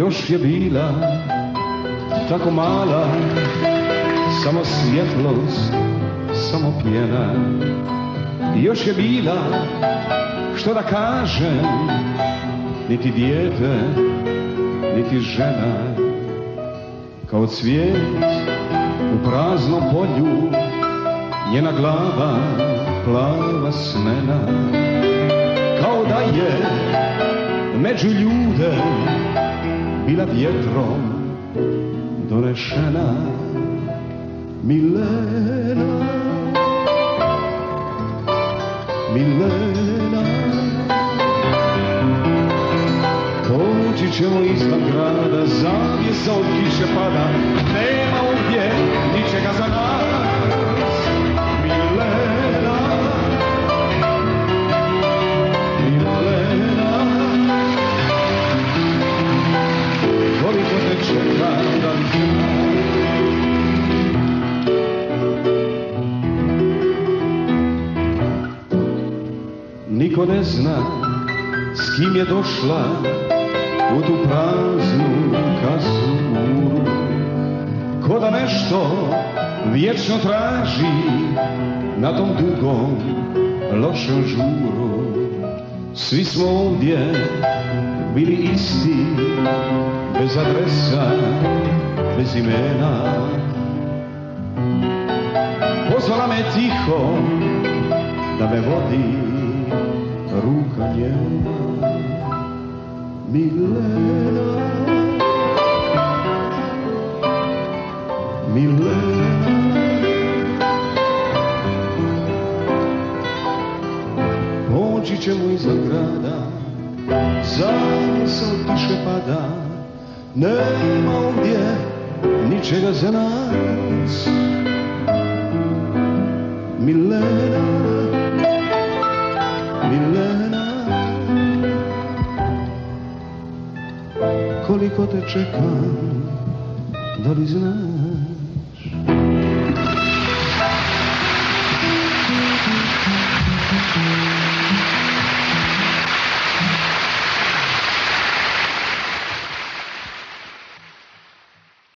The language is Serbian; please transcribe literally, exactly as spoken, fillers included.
još je bila tako mala, samo svjetlost, samo pjena. Još je bila, što da kažem, niti dijete, niti žena. Kao cvijet u praznom polju, njena glava plava smena. Kao da je među ljude bila vjetrom donešena. Milena, Milena, poći ćemo izvan grada, zavjesa od kiše pada, nema ovdje ničega za nas. Milena, Milena, koliko te čekam da znaš. Niko ne zna s kim je došla u tu praznu kasuru, ko da nešto vječno traži na tom dugom lošem žuru. Svi smo ovdje bili isti, bez adresa, bez imena. Pozvala me tiho da me vodi ruka njena. Milena, Milena, poći ćemo iza grada, zavjesa od kiše pada, nema ovdje ničega za nas. Milena, Milena, koliko te čekam, da li znaš?